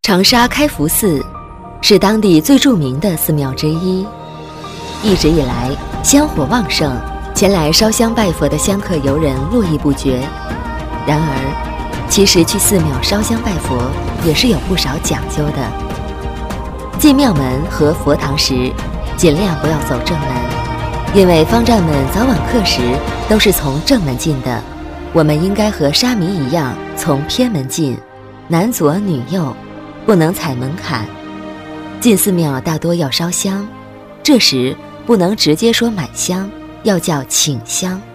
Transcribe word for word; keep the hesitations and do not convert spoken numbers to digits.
长沙开福寺是当地最著名的寺庙之一，一直以来香火旺盛，前来烧香拜佛的香客游人络绎不绝。然而，其实去寺庙烧香拜佛也是有不少讲究的。进庙门和佛堂时，尽量不要走正门，因为方丈们早晚课时都是从正门进的，我们应该和沙弥一样从偏门进，男左女右，不能踩门槛。进寺庙大多要烧香，这时不能直接说买香，要叫请香。